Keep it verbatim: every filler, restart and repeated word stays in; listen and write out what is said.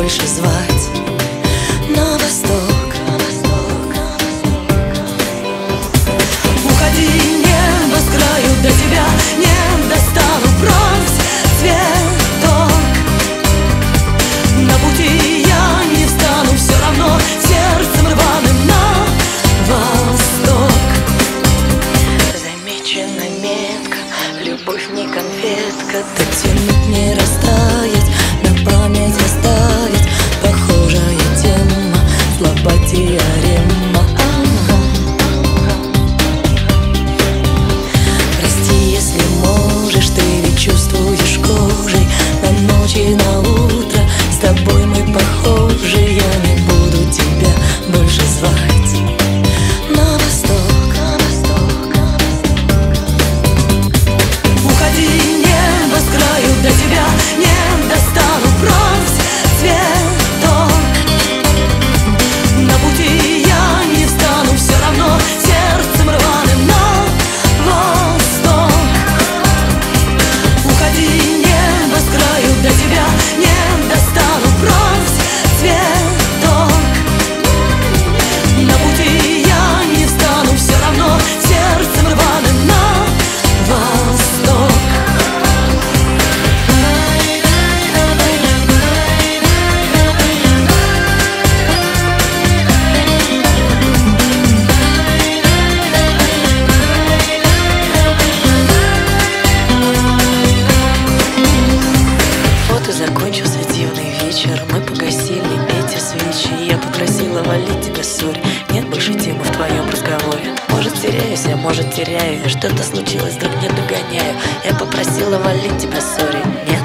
больше звать на восток. Уходи, небо с краю, до тебя не достану. Брось цветок, на пути я не встану, все равно сердцем рваным на восток. Замечена метка, любовь не конфетка, дотянуть не растаять, на память оставить. Похожая тема, слаба теорема. Ага. Прости, если можешь, ты ведь чувствуешь кожей на ночь и на утро. С тобой мы похожи, я не буду тебя больше звать на восток. Уходи, небо с краю, до тебя не достану. Брось цветок, на пути я не встану, все равно сердцем рваным на восток. Уходи, небо с краю, до тебя не достану. Брось цветок, на пути я не встану, все равно сердцем рваным на восток. Вот и закончился дивный вечер, мы погасили эти свечи. Я попросила валить тебя, сори, нет больше темы в твоем разговоре. Может теряюсь, а может теряю, что-то случилось, вдруг не догоняю. Я попросила валить тебя, сори, нет